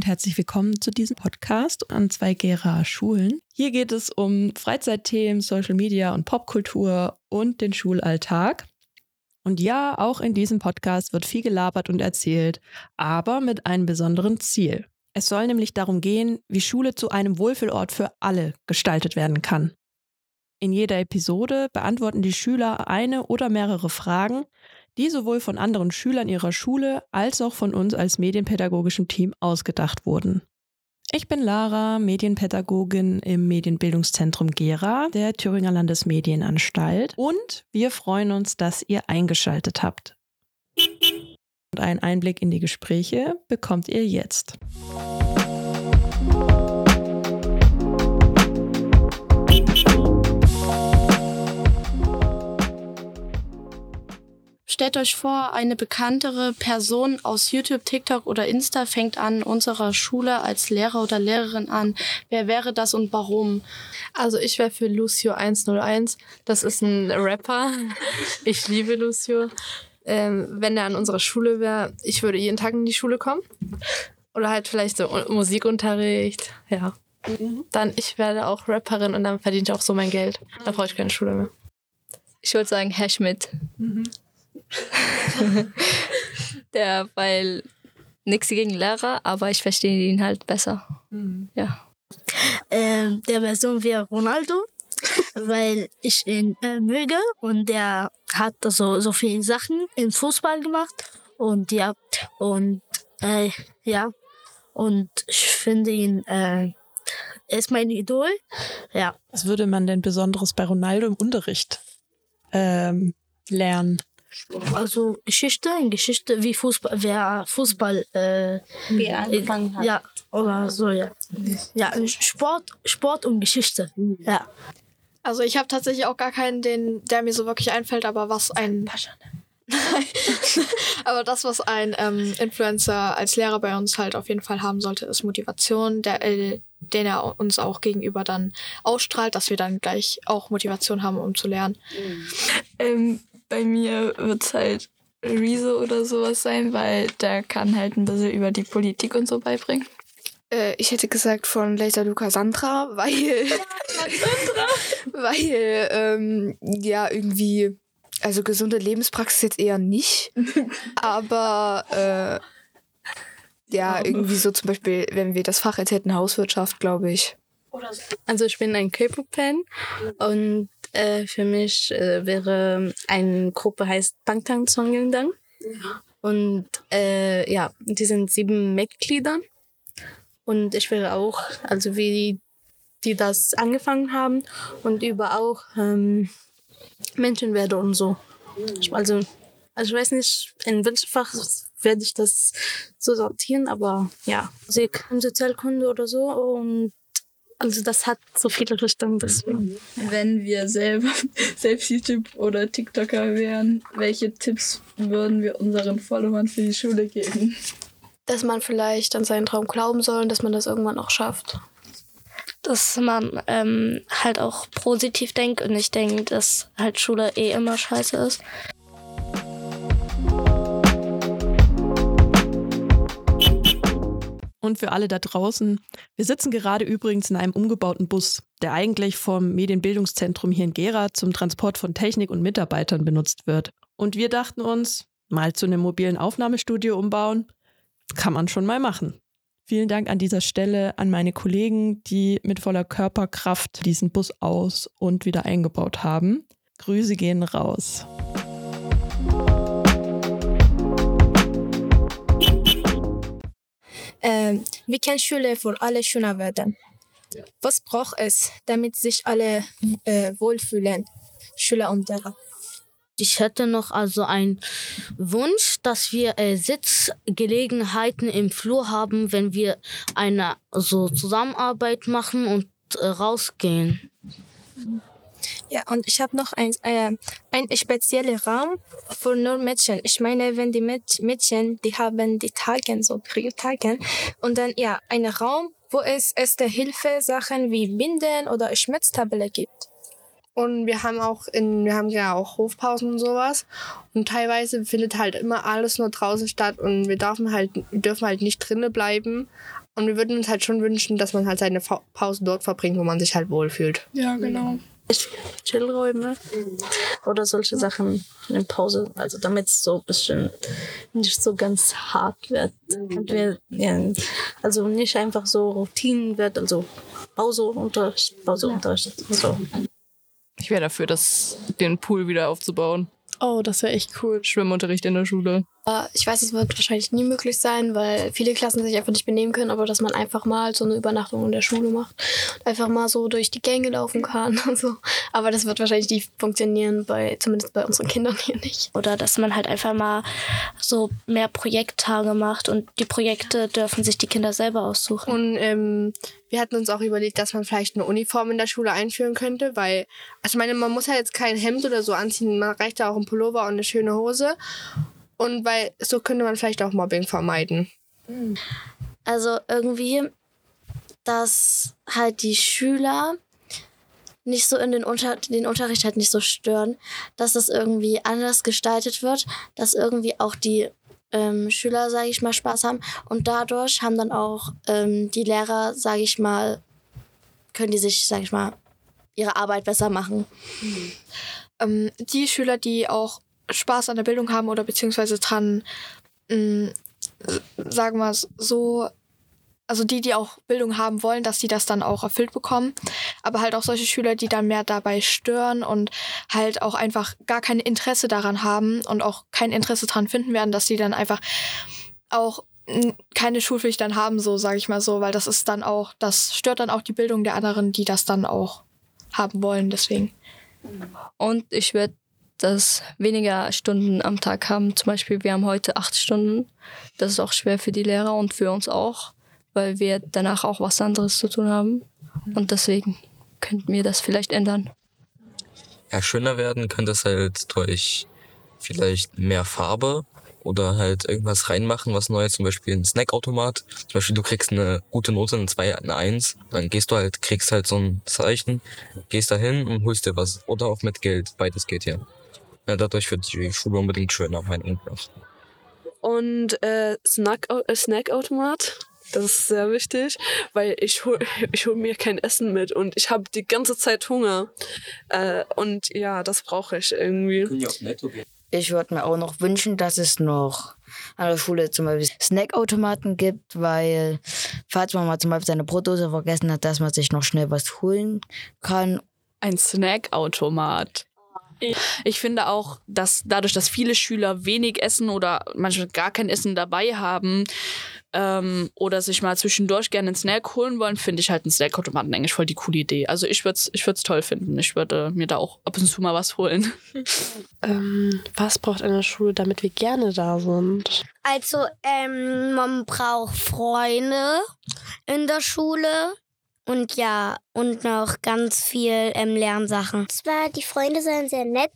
herzlich willkommen zu diesem Podcast an 2 Gera Schulen. Hier geht es um Freizeitthemen, Social Media und Popkultur und den Schulalltag. Und ja, auch in diesem Podcast wird viel gelabert und erzählt, aber mit einem besonderen Ziel. Es soll nämlich darum gehen, wie Schule zu einem Wohlfühlort für alle gestaltet werden kann. In jeder Episode beantworten die Schüler eine oder mehrere Fragen, die sowohl von anderen Schülern ihrer Schule als auch von uns als medienpädagogischem Team ausgedacht wurden. Ich bin Lara, Medienpädagogin im Medienbildungszentrum Gera der Thüringer Landesmedienanstalt und wir freuen uns, dass ihr eingeschaltet habt. Und einen Einblick in die Gespräche bekommt ihr jetzt. Stellt euch vor, eine bekanntere Person aus YouTube, TikTok oder Insta fängt an unserer Schule als Lehrer oder Lehrerin an. Wer wäre das und warum? Also ich wäre für Lucio 101. Das ist ein Rapper. Ich liebe Lucio. Wenn er an unserer Schule wäre, ich würde jeden Tag in die Schule kommen. Oder halt vielleicht so Musikunterricht. Ja. Dann ich werde auch Rapperin und dann verdiene ich auch so mein Geld. Da brauche ich keine Schule mehr. Ich würde sagen Herr Schmidt. Weil nichts gegen Lehrer, aber ich verstehe ihn halt besser. Ja. Der Person wäre Ronaldo, weil ich ihn möge und der hat so viele Sachen im Fußball gemacht und und ich finde ihn, er ist mein Idol. Ja. Was würde man denn Besonderes bei Ronaldo im Unterricht lernen? Also Geschichte, wie wer Fußball Wie er angefangen hat. Ja, oder so, ja. Ja, Sport und Geschichte. Ja. Also ich habe tatsächlich auch gar keinen, der mir so wirklich einfällt, aber was ein aber das, was ein Influencer als Lehrer bei uns halt auf jeden Fall haben sollte, ist Motivation, den er uns auch gegenüber dann ausstrahlt, dass wir dann gleich auch Motivation haben, um zu lernen. Bei mir wird es halt Rezo oder sowas sein, weil der kann halt ein bisschen über die Politik und so beibringen. Ich hätte gesagt von Laser Luca Sandra, weil irgendwie, also gesunde Lebenspraxis jetzt eher nicht, aber irgendwie so zum Beispiel, wenn wir das Fach jetzt hätten, Hauswirtschaft, glaube ich. Also ich bin ein K-Pop-Fan und für mich wäre eine Gruppe heißt Bangtan Sonyeondan. Und die sind 7 Mitglieder. Und ich wäre auch, also wie die das angefangen haben und über auch Menschenwerte und so. Also ich weiß nicht, in welchem Fach werde ich das so sortieren, aber ja. Musik und Sozialkunde oder so und also das hat so viele Richtungen, deswegen. Wenn wir selbst YouTube oder TikToker wären, welche Tipps würden wir unseren Followern für die Schule geben? Dass man vielleicht an seinen Traum glauben soll und dass man das irgendwann auch schafft. Dass man halt auch positiv denkt und nicht denkt, dass halt Schule immer scheiße ist. Und für alle da draußen, wir sitzen gerade übrigens in einem umgebauten Bus, der eigentlich vom Medienbildungszentrum hier in Gera zum Transport von Technik und Mitarbeitern benutzt wird. Und wir dachten uns, mal zu einem mobilen Aufnahmestudio umbauen, kann man schon mal machen. Vielen Dank an dieser Stelle an meine Kollegen, die mit voller Körperkraft diesen Bus aus- und wieder eingebaut haben. Grüße gehen raus. Wie kann Schule für alle schöner werden? Was braucht es, damit sich alle wohlfühlen, Schüler und Lehrer? Ich hätte noch also einen Wunsch, dass wir Sitzgelegenheiten im Flur haben, wenn wir eine Zusammenarbeit machen und rausgehen. Ja, und ich habe noch einen speziellen Raum für nur Mädchen. Ich meine, wenn die Mädchen, die haben die Tage, so Periodtagen, und dann einen Raum, wo es erste Hilfe Sachen wie Binden oder Schmerztabelle gibt. Und wir haben ja auch Hofpausen und sowas. Und teilweise findet halt immer alles nur draußen statt und wir dürfen halt nicht drinnen bleiben. Und wir würden uns halt schon wünschen, dass man halt seine Pausen dort verbringt, wo man sich halt wohlfühlt. Ja, genau. Chillräume oder solche Sachen in Pause, also damit es so ein bisschen nicht so ganz hart wird. Und also nicht einfach so Routinen wird, also Pause, Unterricht. So. Ich wäre dafür, den Pool wieder aufzubauen. Oh, das wäre echt cool. Schwimmunterricht in der Schule. Ich weiß, es wird wahrscheinlich nie möglich sein, weil viele Klassen sich einfach nicht benehmen können, aber dass man einfach mal so eine Übernachtung in der Schule macht und einfach mal so durch die Gänge laufen kann und so. Aber das wird wahrscheinlich nicht funktionieren, zumindest bei unseren Kindern hier nicht. Oder dass man halt einfach mal so mehr Projekttage macht und die Projekte dürfen sich die Kinder selber aussuchen. Und wir hatten uns auch überlegt, dass man vielleicht eine Uniform in der Schule einführen könnte, weil, also ich meine, man muss ja jetzt kein Hemd oder so anziehen, man reicht ja auch ein Pullover und eine schöne Hose. Und weil so könnte man vielleicht auch Mobbing vermeiden. Also irgendwie, dass halt die Schüler nicht so den Unterricht halt nicht so stören, dass das irgendwie anders gestaltet wird, dass irgendwie auch die Schüler, sage ich mal, Spaß haben. Und dadurch haben dann auch die Lehrer, sage ich mal, können die sich, sage ich mal, ihre Arbeit besser machen. Die Schüler, die auch Spaß an der Bildung haben oder beziehungsweise dran, sagen wir es so, also die auch Bildung haben wollen, dass die das dann auch erfüllt bekommen. Aber halt auch solche Schüler, die dann mehr dabei stören und halt auch einfach gar kein Interesse daran haben und auch kein Interesse daran finden werden, dass die dann einfach auch keine Schulpflicht dann haben, so sage ich mal so, weil das stört dann auch die Bildung der anderen, die das dann auch haben wollen, deswegen. Und ich werde das weniger Stunden am Tag haben. Zum Beispiel, wir haben heute 8 Stunden. Das ist auch schwer für die Lehrer und für uns auch, weil wir danach auch was anderes zu tun haben. Und deswegen könnten wir das vielleicht ändern. Ja, schöner werden könnte es halt durch vielleicht mehr Farbe oder halt irgendwas reinmachen, was Neues, zum Beispiel ein Snackautomat. Zum Beispiel, du kriegst eine gute Note, eine 2, eine 1, dann kriegst halt so ein Zeichen, gehst da hin und holst dir was. Oder auch mit Geld, beides geht ja. Ja, dadurch wird die Schule unbedingt schöner, meiner Meinung nach. Und Snackautomat, das ist sehr wichtig, weil ich hol mir kein Essen mit und ich habe die ganze Zeit Hunger. Und ja, das brauche ich irgendwie. Ich würde mir auch noch wünschen, dass es noch an der Schule zum Beispiel Snackautomaten gibt, weil falls man mal zum Beispiel seine Brotdose vergessen hat, dass man sich noch schnell was holen kann. Ein Snackautomat. Ich finde auch, dass dadurch, dass viele Schüler wenig essen oder manchmal gar kein Essen dabei haben oder sich mal zwischendurch gerne einen Snack holen wollen, finde ich halt einen Snackautomaten eigentlich voll die coole Idee. Also ich würde es toll finden. Ich würde mir da auch ab und zu mal was holen. Was braucht eine Schule, damit wir gerne da sind? Also man braucht Freunde in der Schule. Und ja, und noch ganz viel Lernsachen. Zwar, die Freunde sollen sehr nett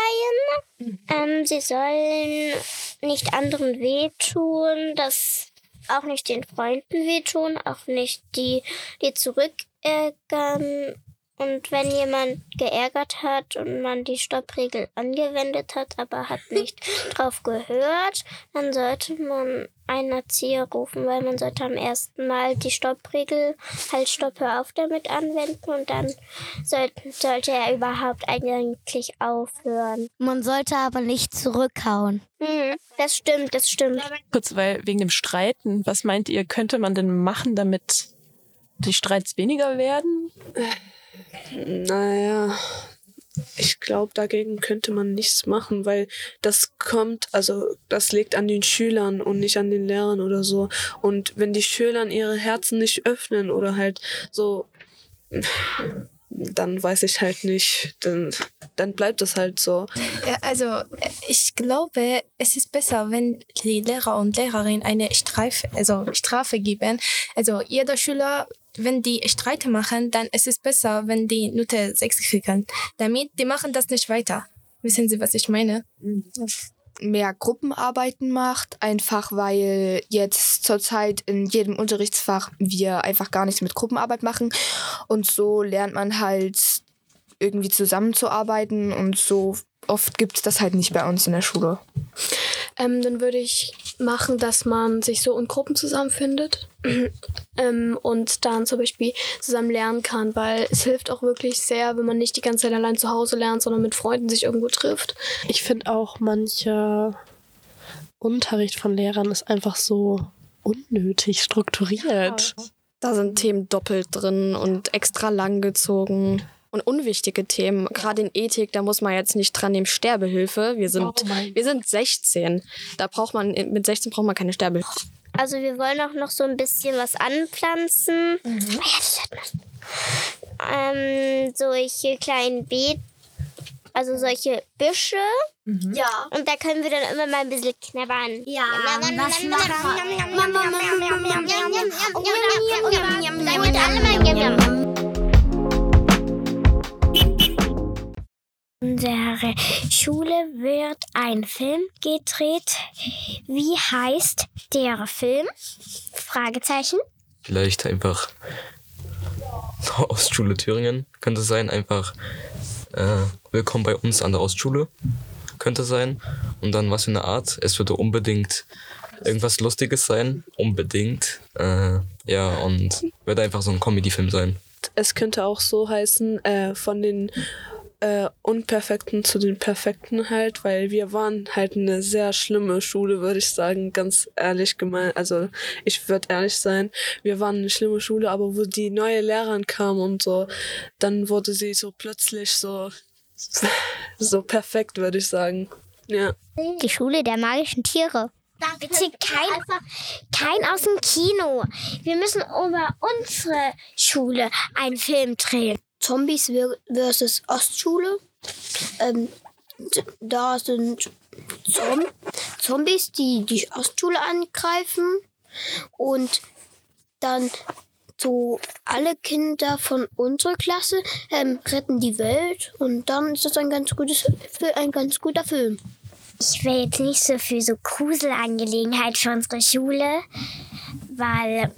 sein. Sie sollen nicht anderen wehtun, auch nicht den Freunden wehtun, auch nicht die zurückärgern. Und wenn jemand geärgert hat und man die Stoppregel angewendet hat, aber hat nicht drauf gehört, dann sollte man einen Erzieher rufen, weil man sollte am ersten Mal die Stoppregel, halt Stopp, hör auf damit anwenden und dann sollte er überhaupt eigentlich aufhören. Man sollte aber nicht zurückhauen. Das stimmt. Kurz, weil wegen dem Streiten, was meint ihr, könnte man denn machen, damit die Streits weniger werden? Naja, ich glaube, dagegen könnte man nichts machen, weil das liegt an den Schülern und nicht an den Lehrern oder so. Und wenn die Schüler ihre Herzen nicht öffnen oder halt so, dann weiß ich halt nicht, dann bleibt es halt so. Ja, also ich glaube, es ist besser, wenn die Lehrer und Lehrerinnen eine Strafe geben. Also jeder Schüler, wenn die Streite machen, dann ist es besser, wenn die Note 6 kriegen. Damit, die machen das nicht weiter. Wissen Sie, was ich meine? Mehr Gruppenarbeiten macht, einfach weil jetzt zurzeit in jedem Unterrichtsfach wir einfach gar nichts mit Gruppenarbeit machen und so lernt man halt irgendwie zusammenzuarbeiten und so oft gibt es das halt nicht bei uns in der Schule. Dann würde ich machen, dass man sich so in Gruppen zusammenfindet und dann zum Beispiel zusammen lernen kann, weil es hilft auch wirklich sehr, wenn man nicht die ganze Zeit allein zu Hause lernt, sondern mit Freunden sich irgendwo trifft. Ich finde auch, mancher Unterricht von Lehrern ist einfach so unnötig strukturiert. Ja. Da sind Themen doppelt drin und extra lang gezogen. Und unwichtige Themen, gerade in Ethik, da muss man jetzt nicht dran nehmen, Sterbehilfe. Wir sind 16. Mit 16 braucht man keine Sterbehilfe. Also wir wollen auch noch so ein bisschen was anpflanzen. Solche kleinen Beete, also solche Büsche. Ja. Und da können wir dann immer mal ein bisschen knabbern. Ja, was machen. Unsere Schule wird ein Film gedreht. Wie heißt der Film? Fragezeichen. Vielleicht einfach Ostschule Thüringen könnte sein. Einfach willkommen bei uns an der Ostschule könnte sein. Und dann was für eine Art. Es würde unbedingt irgendwas Lustiges sein. Unbedingt. Ja, und wird einfach so ein Comedy-Film sein. Es könnte auch so heißen, von den Unperfekten zu den Perfekten halt, weil wir waren halt eine sehr schlimme Schule, würde ich sagen, ganz ehrlich gemeint. Also ich würde ehrlich sein, wir waren eine schlimme Schule, aber wo die neue Lehrerin kam und so, dann wurde sie so plötzlich so perfekt, würde ich sagen. Ja. Die Schule der magischen Tiere. Bitte kein aus dem Kino. Wir müssen über unsere Schule einen Film drehen. Zombies versus Ostschule. Da sind Zombies, die die Ostschule angreifen. Und dann so alle Kinder von unserer Klasse retten die Welt. Und dann ist das ein ganz guter Film. Ich will jetzt nicht so für so Gruselangelegenheit für unsere Schule, weil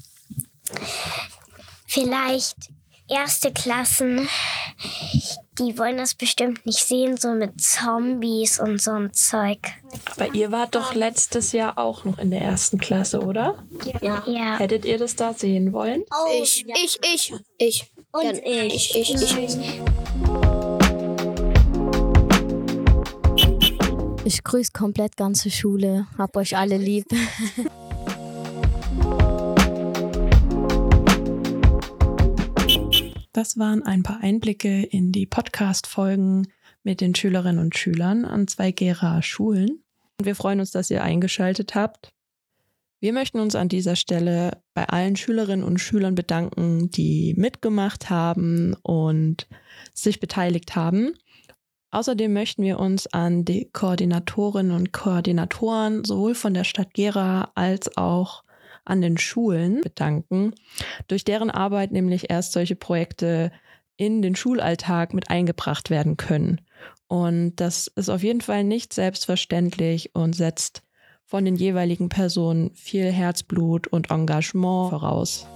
vielleicht erste Klassen, die wollen das bestimmt nicht sehen, so mit Zombies und so ein Zeug. Aber ihr wart doch letztes Jahr auch noch in der ersten Klasse, oder? Ja. Hättet ihr das da sehen wollen? Oh, ich. Und ich. Ich grüße komplett ganze Schule. Hab euch alle lieb. Das waren ein paar Einblicke in die Podcast-Folgen mit den Schülerinnen und Schülern an 2 Geraer Schulen. Und wir freuen uns, dass ihr eingeschaltet habt. Wir möchten uns an dieser Stelle bei allen Schülerinnen und Schülern bedanken, die mitgemacht haben und sich beteiligt haben. Außerdem möchten wir uns an die Koordinatorinnen und Koordinatoren sowohl von der Stadt Gera als auch an den Schulen bedanken, durch deren Arbeit nämlich erst solche Projekte in den Schulalltag mit eingebracht werden können. Und das ist auf jeden Fall nicht selbstverständlich und setzt von den jeweiligen Personen viel Herzblut und Engagement voraus.